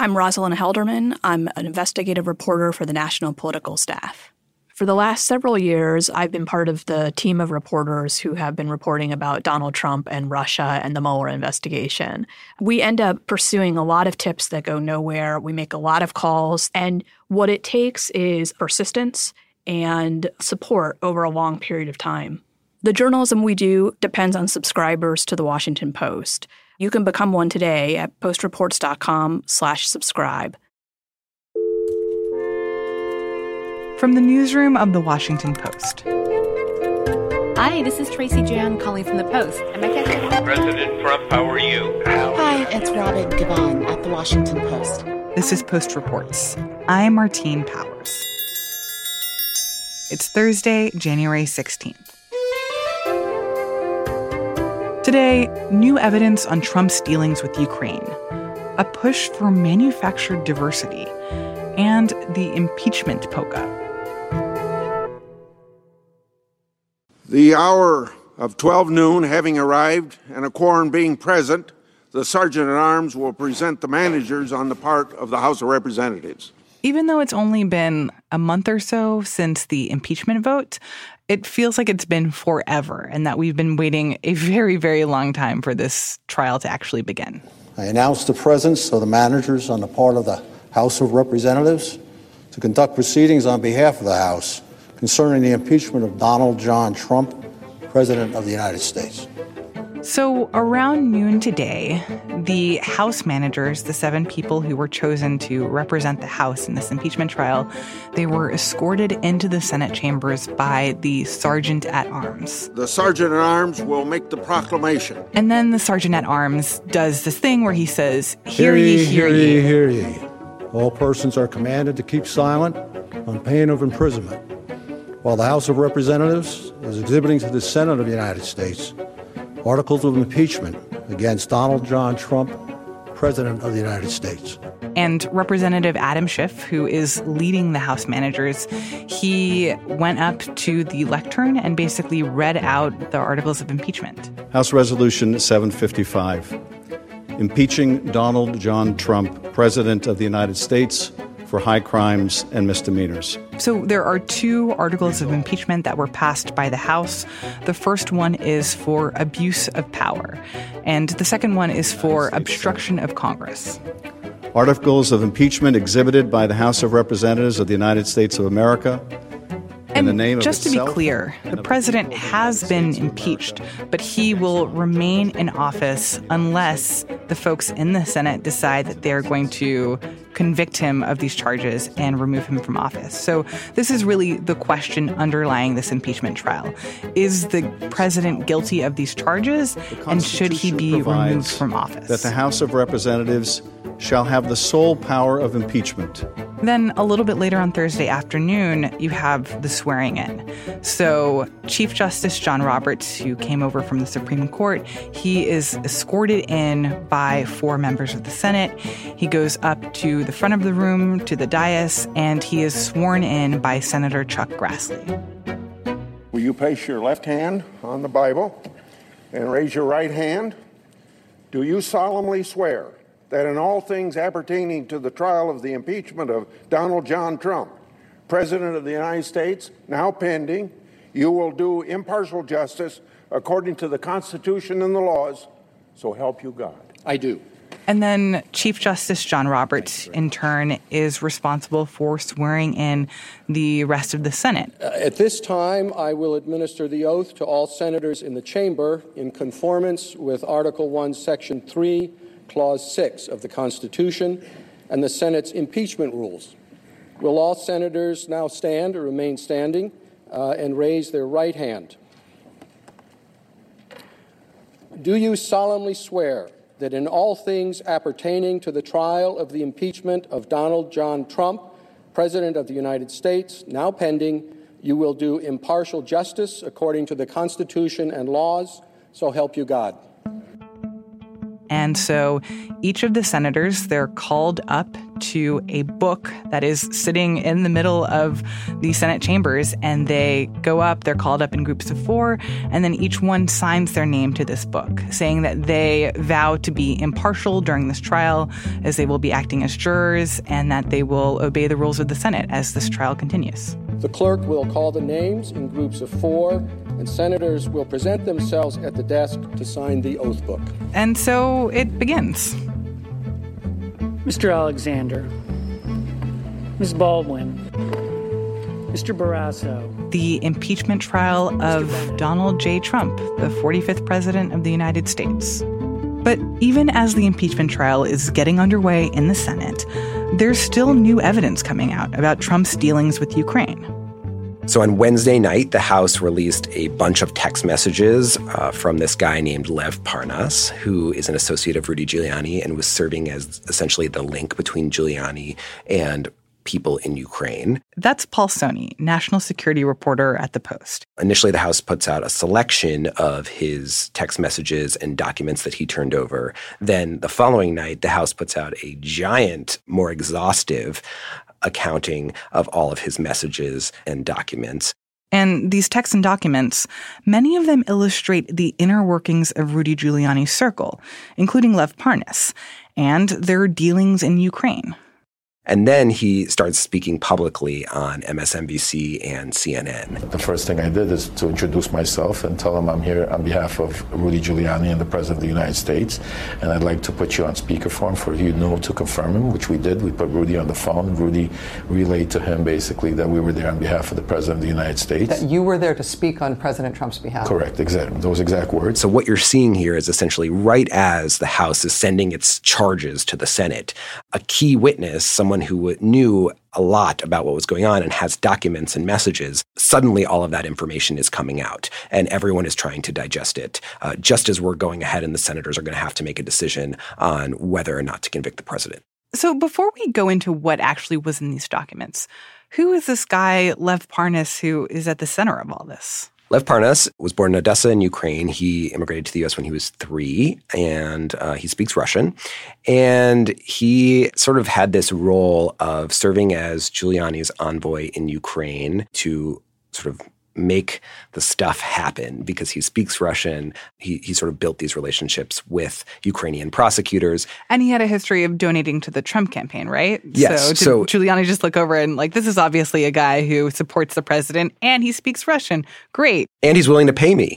I'm Rosalind Helderman. I'm an investigative reporter for the National Political Staff. For the last several years, I've been part of the team of reporters who have been reporting about Donald Trump and Russia and the Mueller investigation. We end up pursuing a lot of tips that go nowhere. We make a lot of calls, and what it takes is persistence and support over a long period of time. The journalism we do depends on subscribers to The Washington Post. You can become one today at postreports.com/subscribe. From the newsroom of The Washington Post. Hi, this is Tracy Jan calling from The Post. Am I catching? President Trump, how are you? Hi, it's Robin Givon at The Washington Post. This is Post Reports. I'm Martine Powers. It's Thursday, January 16th. Today, new evidence on Trump's dealings with Ukraine, a push for manufactured diversity, and the impeachment polka. The hour of 12 noon having arrived and a quorum being present, the Sergeant-at-Arms will present the managers on the part of the House of Representatives. Even though it's only been a month or so since the impeachment vote, it feels like it's been forever and that we've been waiting a very, very long time for this trial to actually begin. I announce the presence of the managers on the part of the House of Representatives to conduct proceedings on behalf of the House concerning the impeachment of Donald John Trump, President of the United States. So around noon today, the House managers, the 7 people who were chosen to represent the House in this impeachment trial, they were escorted into the Senate chambers by the Sergeant-at-Arms. The Sergeant-at-Arms will make the proclamation. And then the Sergeant-at-Arms does this thing where he says, "Hear ye, hear ye. Hear ye. All persons are commanded to keep silent on pain of imprisonment, while the House of Representatives is exhibiting to the Senate of the United States articles of impeachment against Donald John Trump, President of the United States." And Representative Adam Schiff, who is leading the House managers, he went up to the lectern and basically read out the articles of impeachment. House Resolution 755, impeaching Donald John Trump, President of the United States, for high crimes and misdemeanors. So there are 2 articles of impeachment that were passed by the House. The first one is for abuse of power, and the second one is for obstruction of Congress. Articles of impeachment exhibited by the House of Representatives of the United States of America. And just to be clear, the president has been impeached, but he will remain in office unless the folks in the Senate decide that they're going to convict him of these charges and remove him from office. So this is really the question underlying this impeachment trial. Is the president guilty of these charges, and should he be removed from office? That the House of Representatives shall have the sole power of impeachment. Then a little bit later on Thursday afternoon, you have the swearing in. So Chief Justice John Roberts, who came over from the Supreme Court, he is escorted in by 4 members of the Senate. He goes up to the front of the room, to the dais, and he is sworn in by Senator Chuck Grassley. Will you place your left hand on the Bible and raise your right hand? Do you solemnly swear that in all things appertaining to the trial of the impeachment of Donald John Trump, President of the United States, now pending, you will do impartial justice according to the Constitution and the laws, so help you God? I do. And then Chief Justice John Roberts, in turn, is responsible for swearing in the rest of the Senate. At this time, I will administer the oath to all senators in the chamber in conformance with Article 1, Section 3, Clause 6 of the Constitution and the Senate's impeachment rules. Will all senators now stand or remain standing and raise their right hand? Do you solemnly swear that in all things appertaining to the trial of the impeachment of Donald John Trump, President of the United States, now pending, you will do impartial justice according to the Constitution and laws, so help you God? And so each of the senators, they're called up to a book that is sitting in the middle of the Senate chambers, and they go up, they're called up in groups of 4, and then each one signs their name to this book, saying that they vow to be impartial during this trial, as they will be acting as jurors, and that they will obey the rules of the Senate as this trial continues. The clerk will call the names in groups of 4, and senators will present themselves at the desk to sign the oath book. And so it begins. Mr. Alexander, Ms. Baldwin, Mr. Barrasso. The impeachment trial of Donald J. Trump, the 45th president of the United States. But even as the impeachment trial is getting underway in the Senate, there's still new evidence coming out about Trump's dealings with Ukraine. So on Wednesday night, the House released a bunch of text messages from this guy named Lev Parnas, who is an associate of Rudy Giuliani and was serving as essentially the link between Giuliani and people in Ukraine. That's Paul Soni, national security reporter at The Post. Initially, the House puts out a selection of his text messages and documents that he turned over. Then the following night, the House puts out a giant, more exhaustive accounting of all of his messages and documents. And these texts and documents, many of them illustrate the inner workings of Rudy Giuliani's circle, including Lev Parnas, and their dealings in Ukraine. And then he starts speaking publicly on MSNBC and CNN. The first thing I did is to introduce myself and tell him I'm here on behalf of Rudy Giuliani and the President of the United States. And I'd like to put you on speakerphone for you to confirm him, which we did. We put Rudy on the phone. Rudy relayed to him basically that we were there on behalf of the President of the United States. That you were there to speak on President Trump's behalf. Correct, exactly. Those exact words. So what you're seeing here is essentially right as the House is sending its charges to the Senate, a key witness, someone who knew a lot about what was going on and has documents and messages, suddenly all of that information is coming out and everyone is trying to digest it, just as we're going ahead and the senators are going to have to make a decision on whether or not to convict the president. So before we go into what actually was in these documents, who is this guy, Lev Parnas, who is at the center of all this? Lev Parnas was born in Odessa in Ukraine. He immigrated to the U.S. when he was 3, and he speaks Russian. And he sort of had this role of serving as Giuliani's envoy in Ukraine to sort of make the stuff happen because he speaks Russian. He sort of built these relationships with Ukrainian prosecutors. And he had a history of donating to the Trump campaign, right? Yes. So Giuliani just look over and this is obviously a guy who supports the president and he speaks Russian. Great. And he's willing to pay me.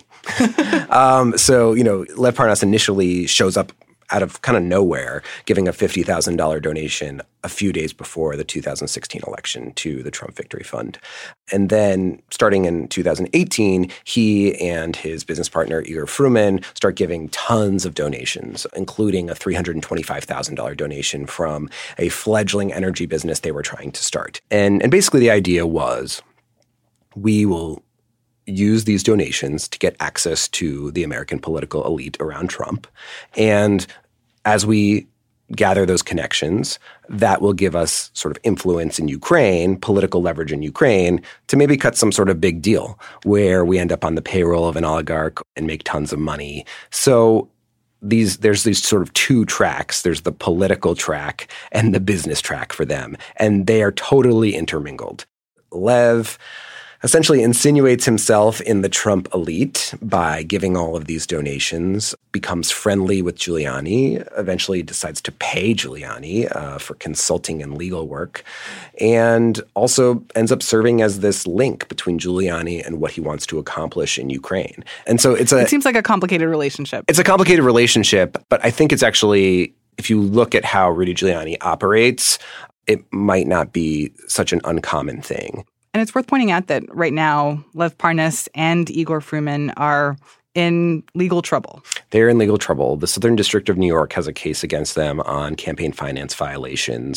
Lev Parnas initially shows up out of kind of nowhere, giving a $50,000 donation a few days before the 2016 election to the Trump Victory Fund. And then starting in 2018, he and his business partner, Igor Fruman, start giving tons of donations, including a $325,000 donation from a fledgling energy business they were trying to start. And basically the idea was, we will use these donations to get access to the American political elite around Trump. And as we gather those connections, that will give us sort of influence in Ukraine, political leverage in Ukraine, to maybe cut some sort of big deal where we end up on the payroll of an oligarch and make tons of money. So there's these sort of 2 tracks. There's the political track and the business track for them. And they are totally intermingled. Lev essentially insinuates himself in the Trump elite by giving all of these donations, becomes friendly with Giuliani, eventually decides to pay Giuliani for consulting and legal work, and also ends up serving as this link between Giuliani and what he wants to accomplish in Ukraine. And so it seems like a complicated relationship. It's a complicated relationship, but I think it's actually, if you look at how Rudy Giuliani operates, it might not be such an uncommon thing. And it's worth pointing out that right now, Lev Parnas and Igor Fruman are in legal trouble. They're in legal trouble. The Southern District of New York has a case against them on campaign finance violations.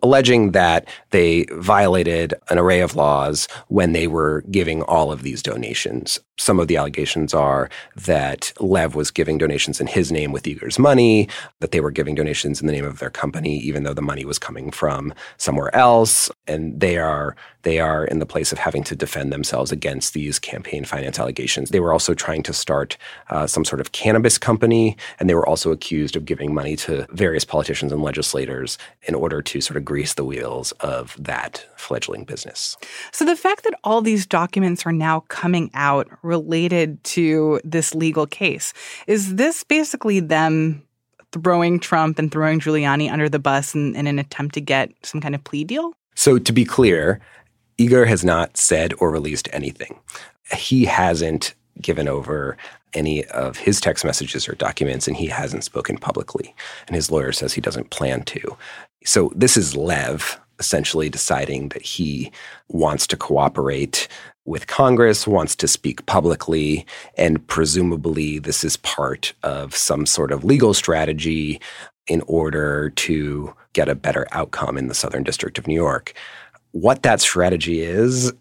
alleging that they violated an array of laws when they were giving all of these donations. Some of the allegations are that Lev was giving donations in his name with Igor's money, that they were giving donations in the name of their company, even though the money was coming from somewhere else. And they are in the place of having to defend themselves against these campaign finance allegations. They were also trying to start some sort of cannabis company, and they were also accused of giving money to various politicians and legislators in order to sort of grease the wheels of that fledgling business. So the fact that all these documents are now coming out related to this legal case, is this basically them throwing Trump and throwing Giuliani under the bus in an attempt to get some kind of plea deal? So to be clear, Igor has not said or released anything. He hasn't given over any of his text messages or documents, and he hasn't spoken publicly. And his lawyer says he doesn't plan to. So this is Lev essentially deciding that he wants to cooperate with Congress, wants to speak publicly, and presumably this is part of some sort of legal strategy in order to get a better outcome in the Southern District of New York. What that strategy is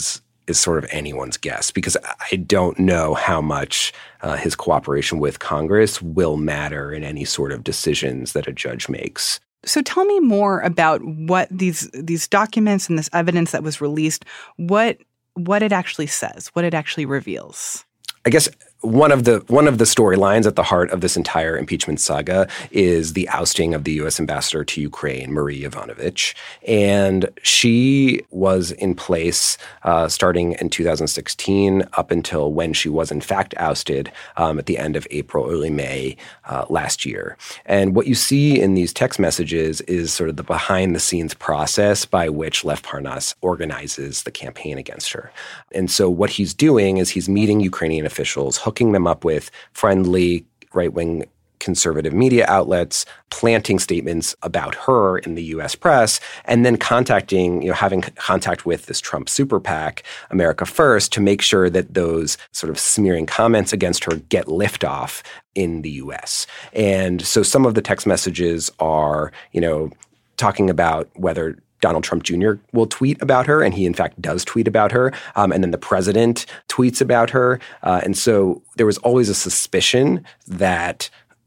sort of anyone's guess, because I don't know how much his cooperation with Congress will matter in any sort of decisions that a judge makes. So tell me more about what these documents and this evidence that was released, what it actually says, what it actually reveals. I guess one of the storylines at the heart of this entire impeachment saga is the ousting of the U.S. ambassador to Ukraine, Marie Yovanovitch. And she was in place starting in 2016 up until when she was in fact ousted at the end of April, early May last year. And what you see in these text messages is sort of the behind-the-scenes process by which Lev Parnas organizes the campaign against her. And so what he's doing is he's meeting Ukrainian officials, hooking them up with friendly right-wing conservative media outlets, planting statements about her in the U.S. press, and then having contact with this Trump super PAC, America First, to make sure that those sort of smearing comments against her get liftoff in the U.S. And so some of the text messages are, talking about whether Donald Trump Jr. will tweet about her, and he in fact does tweet about her, and then the president tweets about her. And so there was always a suspicion that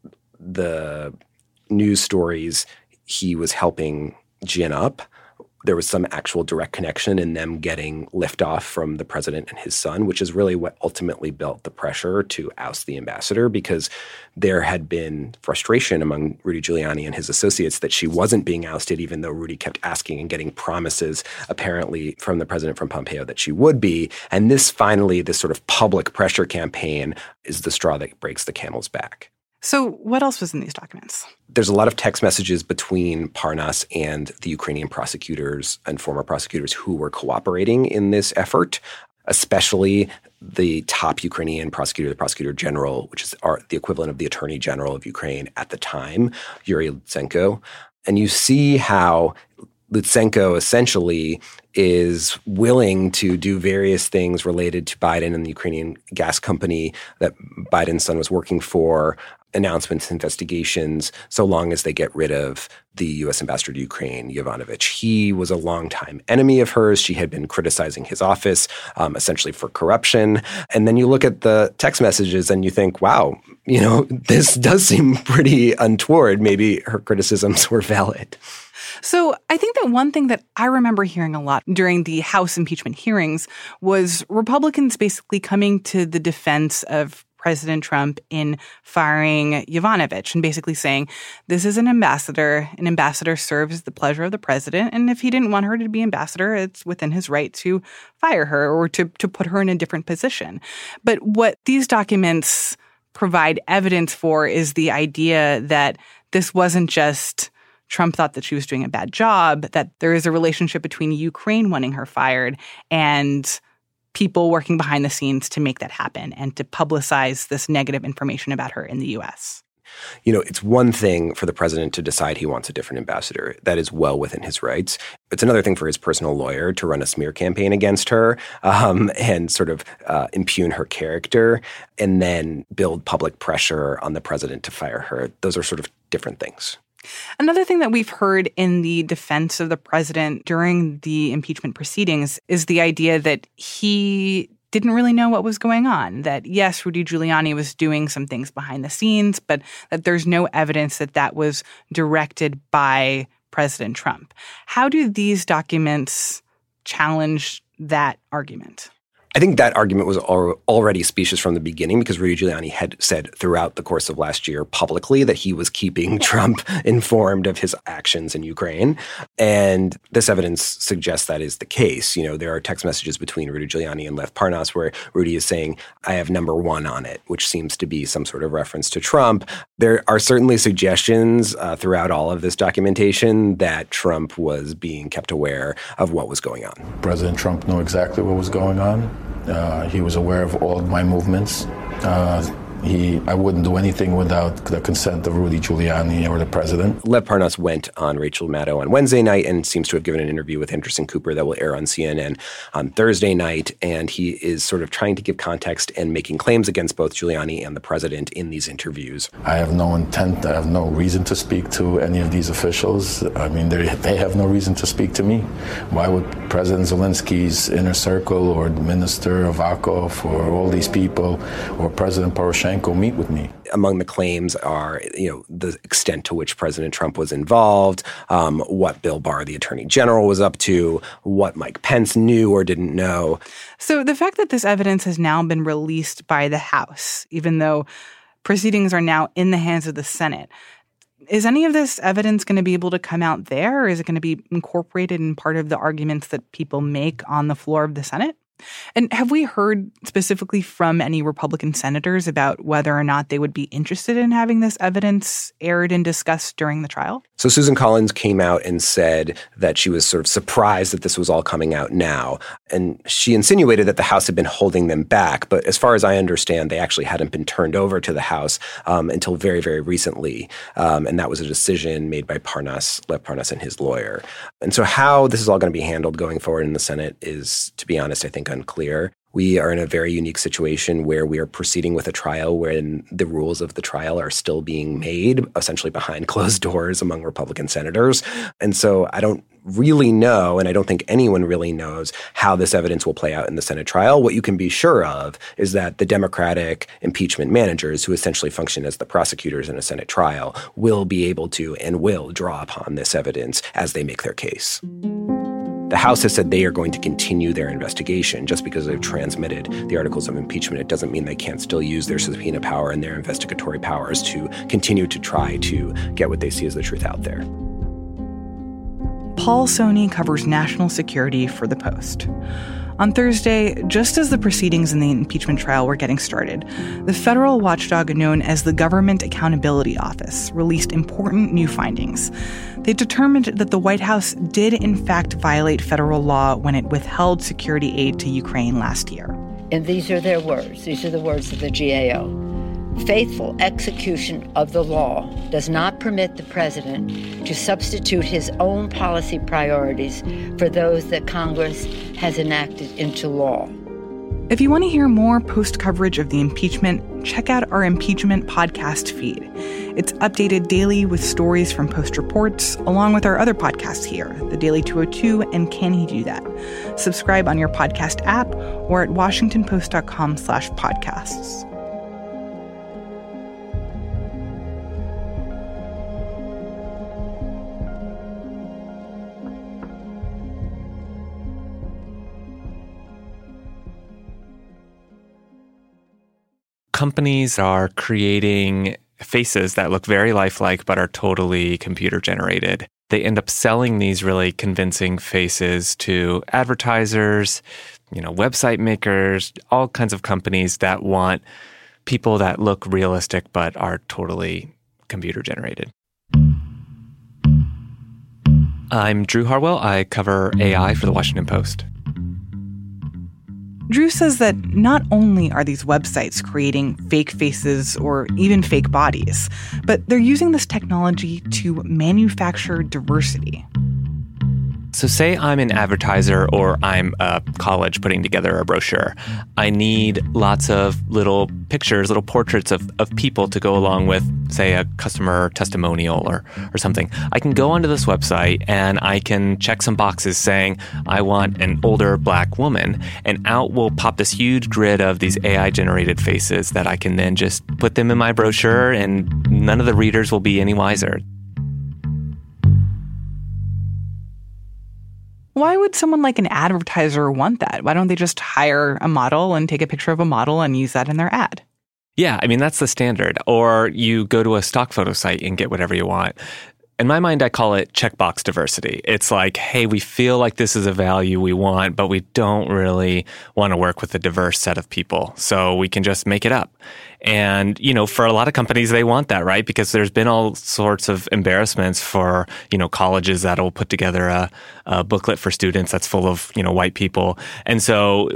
the news stories he was helping gin up, there was some actual direct connection in them getting liftoff from the president and his son, which is really what ultimately built the pressure to oust the ambassador, because there had been frustration among Rudy Giuliani and his associates that she wasn't being ousted, even though Rudy kept asking and getting promises, apparently from the president, from Pompeo, that she would be. And this sort of public pressure campaign is the straw that breaks the camel's back. So what else was in these documents? There's a lot of text messages between Parnas and the Ukrainian prosecutors and former prosecutors who were cooperating in this effort, especially the top Ukrainian prosecutor, the prosecutor general, which is the equivalent of the attorney general of Ukraine at the time, Yuri Lutsenko. And you see how Lutsenko essentially is willing to do various things related to Biden and the Ukrainian gas company that Biden's son was working for, announcements, investigations, so long as they get rid of the U.S. ambassador to Ukraine, Yovanovitch. He was a longtime enemy of hers. She had been criticizing his office, essentially for corruption. And then you look at the text messages and you think, wow, this does seem pretty untoward. Maybe her criticisms were valid. So I think that one thing that I remember hearing a lot during the House impeachment hearings was Republicans basically coming to the defense of President Trump in firing Yovanovitch and basically saying, this is an ambassador. An ambassador serves the pleasure of the president. And if he didn't want her to be ambassador, it's within his right to fire her or to put her in a different position. But what these documents provide evidence for is the idea that this wasn't just Trump thought that she was doing a bad job, that there is a relationship between Ukraine wanting her fired and people working behind the scenes to make that happen and to publicize this negative information about her in the U.S. It's one thing for the president to decide he wants a different ambassador. That is well within his rights. It's another thing for his personal lawyer to run a smear campaign against her and sort of impugn her character and then build public pressure on the president to fire her. Those are sort of different things. Another thing that we've heard in the defense of the president during the impeachment proceedings is the idea that he didn't really know what was going on, that yes, Rudy Giuliani was doing some things behind the scenes, but that there's no evidence that that was directed by President Trump. How do these documents challenge that argument? I think that argument was already specious from the beginning because Rudy Giuliani had said throughout the course of last year publicly that he was keeping Trump informed of his actions in Ukraine. And this evidence suggests that is the case. You know, there are text messages between Rudy Giuliani and Lev Parnas where Rudy is saying, I have number one on it, which seems to be some sort of reference to Trump. There are certainly suggestions throughout all of this documentation that Trump was being kept aware of what was going on. President Trump knew exactly what was going on. He was aware of all of my movements. I wouldn't do anything without the consent of Rudy Giuliani or the president. Lev Parnas went on Rachel Maddow on Wednesday night and seems to have given an interview with Anderson Cooper that will air on CNN on Thursday night. And he is sort of trying to give context and making claims against both Giuliani and the president in these interviews. I have no intent, I have no reason to speak to any of these officials. I mean, they have no reason to speak to me. Why would President Zelensky's inner circle or the Minister Avakov or all these people or President Poroshenko meet with me? Among the claims are, the extent to which President Trump was involved, what Bill Barr, the Attorney General, was up to, what Mike Pence knew or didn't know. So the fact that this evidence has now been released by the House, even though proceedings are now in the hands of the Senate, is any of this evidence going to be able to come out there, or is it going to be incorporated in part of the arguments that people make on the floor of the Senate? And have we heard specifically from any Republican senators about whether or not they would be interested in having this evidence aired and discussed during the trial? So Susan Collins came out and said that she was sort of surprised that this was all coming out now. And she insinuated that the House had been holding them back. But as far as I understand, they actually hadn't been turned over to the House until very, very recently. And that was a decision made by Lev Parnas and his lawyer. And so how this is all going to be handled going forward in the Senate is, to be honest, I think unclear. We are in a very unique situation where we are proceeding with a trial wherein the rules of the trial are still being made, essentially behind closed doors among Republican senators. And so I don't really know, and I don't think anyone really knows, how this evidence will play out in the Senate trial. What you can be sure of is that the Democratic impeachment managers, who essentially function as the prosecutors in a Senate trial, will be able to and will draw upon this evidence as they make their case. The House has said they are going to continue their investigation. Just because they've transmitted the articles of impeachment, it doesn't mean they can't still use their subpoena power and their investigatory powers to continue to try to get what they see as the truth out there. Paul Sonny covers national security for The Post. On Thursday, just as the proceedings in the impeachment trial were getting started, the federal watchdog known as the Government Accountability Office released important new findings. They determined that the White House did in fact violate federal law when it withheld security aid to Ukraine last year. And these are their words. These are the words of the GAO. Faithful execution of the law does not permit the president to substitute his own policy priorities for those that Congress has enacted into law. If you want to hear more Post coverage of the impeachment, check out our impeachment podcast feed. It's updated daily with stories from Post reports, along with our other podcasts here, The Daily 202 and Can He Do That? Subscribe on your podcast app or at washingtonpost.com/podcasts. Companies are creating faces that look very lifelike but are totally computer generated. They end up selling these really convincing faces to advertisers, website makers, all kinds of companies that want people that look realistic but are totally computer generated. I'm Drew Harwell. I cover AI for The Washington Post. Drew says that not only are these websites creating fake faces or even fake bodies, but they're using this technology to manufacture diversity. So say I'm an advertiser or I'm a college putting together a brochure. I need lots of little pictures, little portraits of people to go along with, say, a customer testimonial or something. I can go onto this website and I can check some boxes saying, I want an older Black woman. And out will pop this huge grid of these AI-generated faces that I can then just put them in my brochure and none of the readers will be any wiser. Why would someone like an advertiser want that? Why don't they just hire a model and take a picture of a model and use that in their ad? Yeah, I mean, that's the standard. Or you go to a stock photo site and get whatever you want. In my mind, I call it checkbox diversity. It's like, hey, we feel like this is a value we want, but we don't really want to work with a diverse set of people. So we can just make it up. And, for a lot of companies, they want that, right? Because there's been all sorts of embarrassments for, colleges that will put together a booklet for students that's full of, white people. And so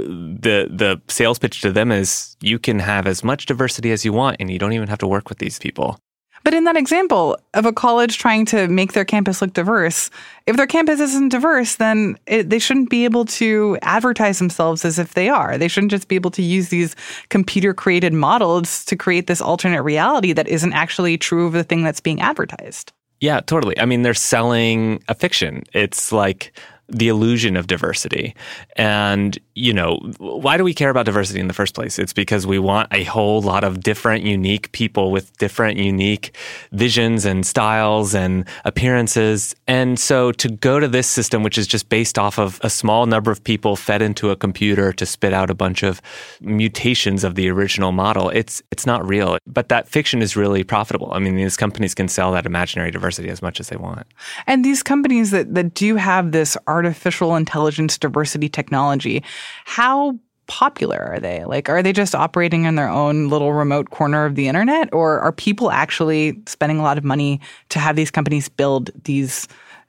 the sales pitch to them is you can have as much diversity as you want and you don't even have to work with these people. But in that example of a college trying to make their campus look diverse, if their campus isn't diverse, then they shouldn't be able to advertise themselves as if they are. They shouldn't just be able to use these computer-created models to create this alternate reality that isn't actually true of the thing that's being advertised. Yeah, totally. I mean, they're selling a fiction. It's like the illusion of diversity. And, why do we care about diversity in the first place? It's because we want a whole lot of different, unique people with different, unique visions and styles and appearances. And so to go to this system, which is just based off of a small number of people fed into a computer to spit out a bunch of mutations of the original model, it's not real. But that fiction is really profitable. I mean, these companies can sell that imaginary diversity as much as they want. And these companies that do have this artificial intelligence diversity technology, how popular are they? Like, are they just operating in their own little remote corner of the internet? Or are people actually spending a lot of money to have these companies build these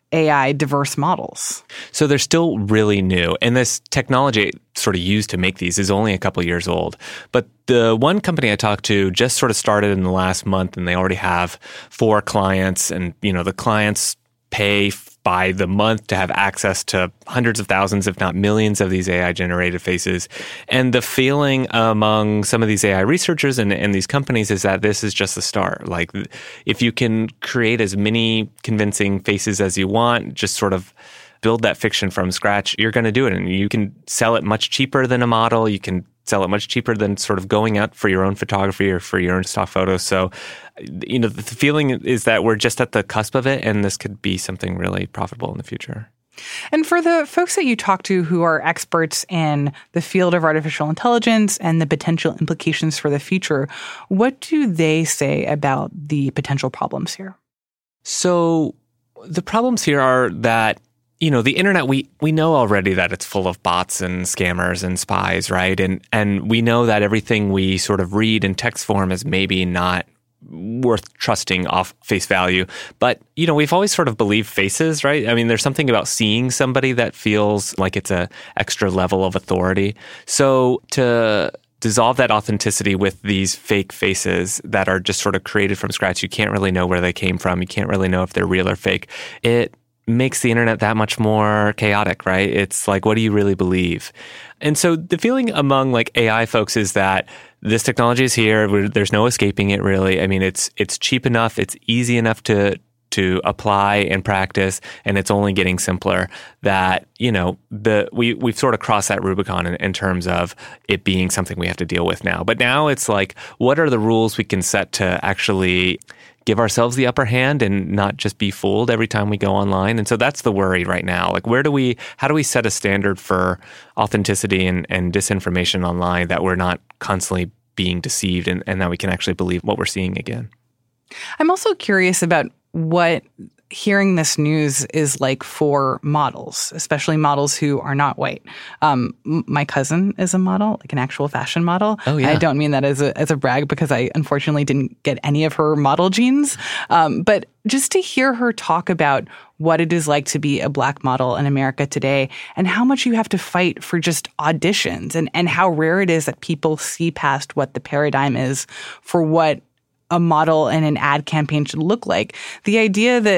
AI diverse models? So they're still really new. And this technology sort of used to make these is only a couple years old. But the one company I talked to just sort of started in the last month and they already have 4 clients. And, the clients pay by the month to have access to hundreds of thousands, if not millions of these AI-generated faces. And the feeling among some of these AI researchers and these companies is that this is just the start. Like, if you can create as many convincing faces as you want, just sort of build that fiction from scratch, you're going to do it. And you can sell it much cheaper than a model. You can sell it much cheaper than sort of going out for your own photography or for your own stock photos. So, the feeling is that we're just at the cusp of it, and this could be something really profitable in the future. And for the folks that you talk to who are experts in the field of artificial intelligence and the potential implications for the future, what do they say about the potential problems here? So the problems here are that the internet, we know already that it's full of bots and scammers and spies, right? And we know that everything we sort of read in text form is maybe not worth trusting off face value. But, we've always sort of believed faces, right? I mean, there's something about seeing somebody that feels like it's a extra level of authority. So to dissolve that authenticity with these fake faces that are just sort of created from scratch, you can't really know where they came from. You can't really know if they're real or fake. It makes the internet that much more chaotic, right? It's like, what do you really believe? And so the feeling among like AI folks is that this technology is here. There's no escaping it, really. I mean, it's cheap enough. It's easy enough to apply and practice, and it's only getting simpler. That we've sort of crossed that Rubicon in terms of it being something we have to deal with now. But now it's like, what are the rules we can set to actually give ourselves the upper hand and not just be fooled every time we go online? And so that's the worry right now. Like, how do we set a standard for authenticity and disinformation online that we're not constantly being deceived and that we can actually believe what we're seeing again? I'm also curious about what hearing this news is like for models, especially models who are not white. My cousin is a model, like an actual fashion model. Oh, yeah. I don't mean that as a brag because I unfortunately didn't get any of her model genes. But just to hear her talk about what it is like to be a Black model in America today and how much you have to fight for just auditions and how rare it is that people see past what the paradigm is for what a model and an ad campaign should look like. The idea that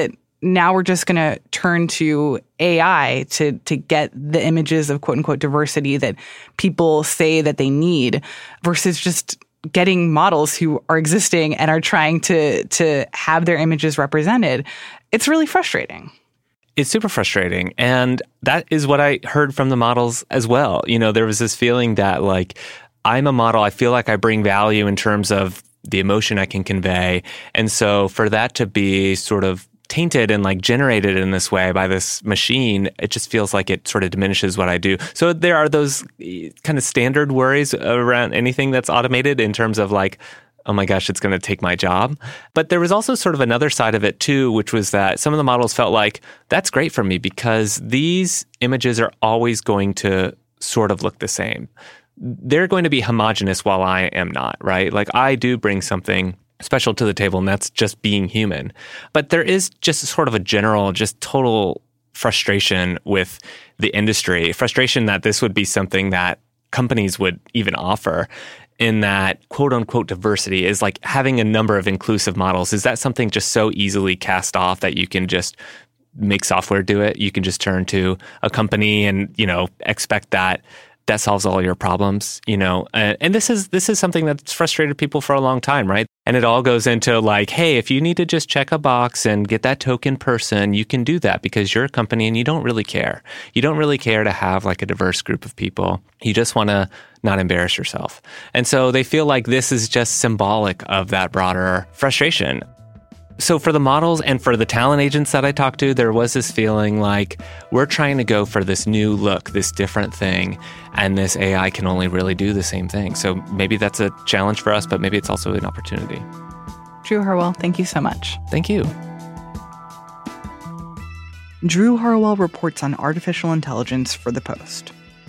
now we're just going to turn to AI to get the images of quote unquote diversity that people say that they need versus just getting models who are existing and are trying to have their images represented. It's really frustrating. It's super frustrating. And that is what I heard from the models as well. You know, there was this feeling that like, I'm a model, I feel like I bring value in terms of the emotion I can convey. And so for that to be sort of tainted and like generated in this way by this machine, it just feels like it sort of diminishes what I do. So there are those kind of standard worries around anything that's automated in terms of like, oh my gosh, it's going to take my job. But there was also sort of another side of it too, which was that some of the models felt like, that's great for me because these images are always going to sort of look the same. They're going to be homogenous while I am not, right? Like I do bring something special to the table, and that's just being human. But there is just sort of a general, just total frustration with the industry, frustration that this would be something that companies would even offer, in that quote unquote diversity is like having a number of inclusive models. Is that something just so easily cast off that you can just make software do it? You can just turn to a company and, you know, expect that solves all your problems, you know? And this is something that's frustrated people for a long time, right? And it all goes into like, hey, if you need to just check a box and get that token person, you can do that because you're a company and you don't really care. You don't really care to have like a diverse group of people. You just want to not embarrass yourself. And so they feel like this is just symbolic of that broader frustration. So for the models and for the talent agents that I talked to, there was this feeling like we're trying to go for this new look, this different thing, and this AI can only really do the same thing. So maybe that's a challenge for us, but maybe it's also an opportunity. Drew Harwell, thank you so much. Thank you. Drew Harwell reports on artificial intelligence for The Post.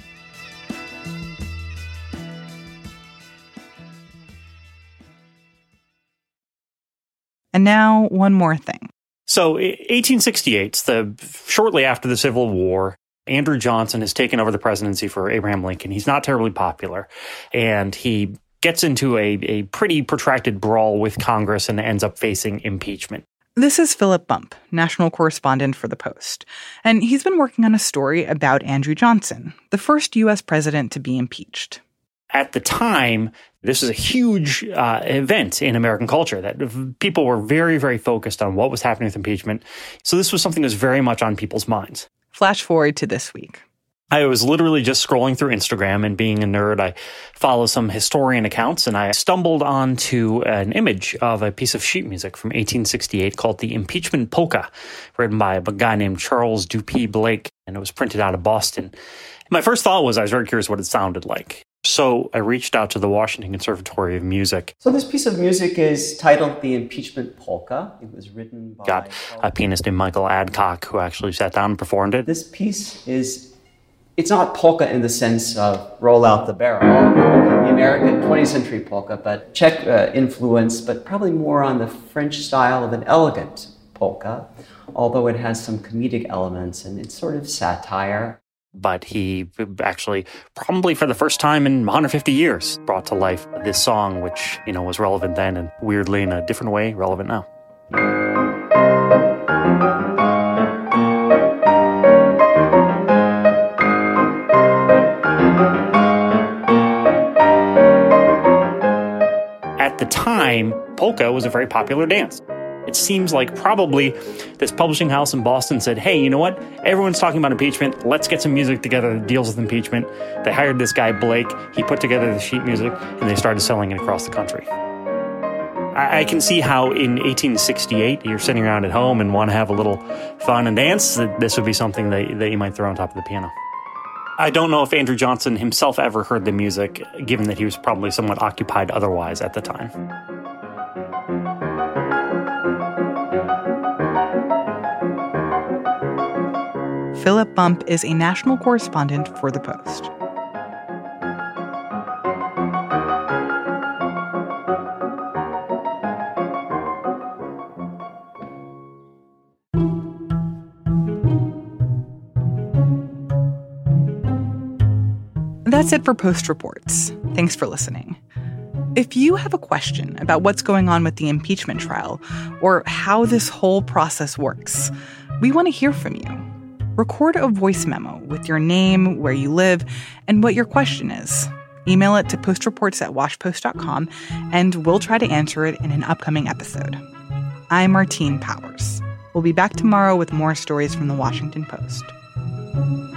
And now, one more thing. So 1868, shortly after the Civil War, Andrew Johnson has taken over the presidency for Abraham Lincoln. He's not terribly popular, and he gets into a pretty protracted brawl with Congress and ends up facing impeachment. This is Philip Bump, national correspondent for The Post, and he's been working on a story about Andrew Johnson, the first U.S. president to be impeached. At the time, this is a huge event in American culture that people were very, very focused on what was happening with impeachment. So this was something that was very much on people's minds. Flash forward to this week. I was literally just scrolling through Instagram, and being a nerd, I follow some historian accounts, and I stumbled onto an image of a piece of sheet music from 1868 called the Impeachment Polka, written by a guy named Charles Dupuy Blake, and it was printed out of Boston. My first thought was I was very curious what it sounded like. So I reached out to the Washington Conservatory of Music. So this piece of music is titled The Impeachment Polka. It was written by... Got a pianist named Michael Adcock, who actually sat down and performed it. This piece it's not polka in the sense of roll out the barrel, the American 20th century polka, but Czech influence, but probably more on the French style of an elegant polka, although it has some comedic elements and it's sort of satire. But he actually, probably for the first time in 150 years, brought to life this song, which, you know, was relevant then and weirdly in a different way, relevant now. At the time, polka was a very popular dance. It seems like probably this publishing house in Boston said, hey, you know what? Everyone's talking about impeachment. Let's get some music together that deals with impeachment. They hired this guy, Blake. He put together the sheet music, and they started selling it across the country. I can see how in 1868, you're sitting around at home and want to have a little fun and dance. This would be something that you might throw on top of the piano. I don't know if Andrew Johnson himself ever heard the music, given that he was probably somewhat occupied otherwise at the time. Philip Bump is a national correspondent for The Post. That's it for Post Reports. Thanks for listening. If you have a question about what's going on with the impeachment trial or how this whole process works, we want to hear from you. Record a voice memo with your name, where you live, and what your question is. Email it to postreports@washpost.com, and we'll try to answer it in an upcoming episode. I'm Martine Powers. We'll be back tomorrow with more stories from the Washington Post.